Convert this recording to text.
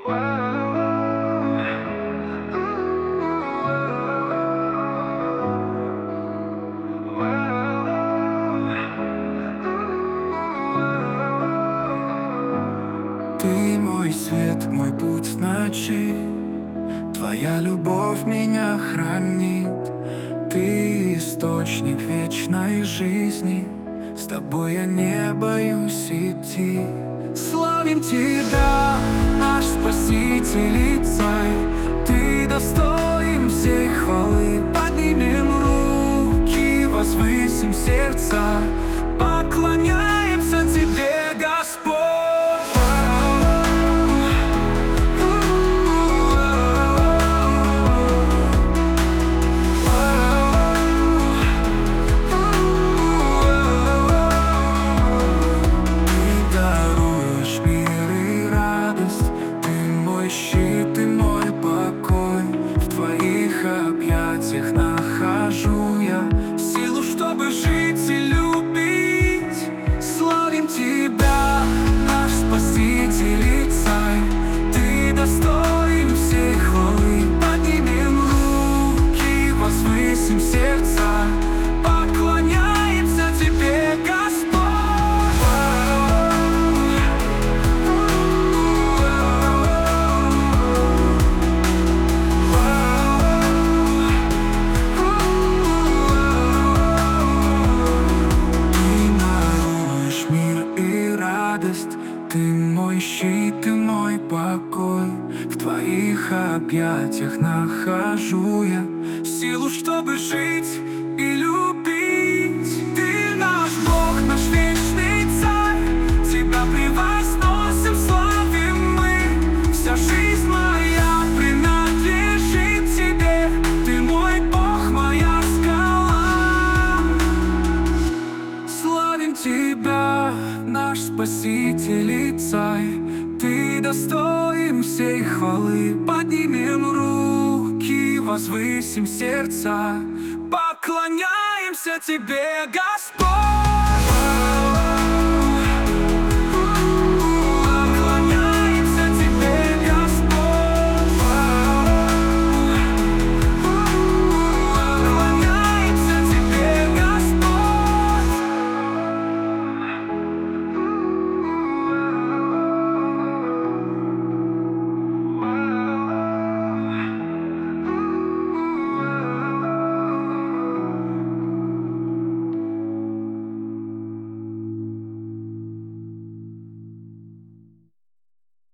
Ты мой свет, мой путь в ночи, твоя любовь меня хранит. Ты источник вечной жизни, с тобой я не боюсь идти. Славим Тебя, наш Спаситель и Царь, Ты достоин всей хвалы. Поднимем руки, возвысим сердца, поклоняемся Тебе, Господь. Щит и мой покой, в твоих объятиях нахожу я силу, чтобы жить и любить. Славим Тебя, наш Спаситель и Царь, Ты достоин всей хвалы. Поднимем руки, возвысим сердца, поклоняемся Тебе, Господь. Ты мой щит и мой покой, в твоих объятиях нахожу я силу, чтобы жить и любить. Ты наш Бог, наш вечный Царь, Тебя превозносим, славим мы. Вся жизнь моя принадлежит Тебе, Ты мой Бог, моя скала. Славим Тебя, наш Спаситель и Царь, Ты достоин всей хвалы. Поднимем руки, возвысим сердца, поклоняемся Тебе, Господь.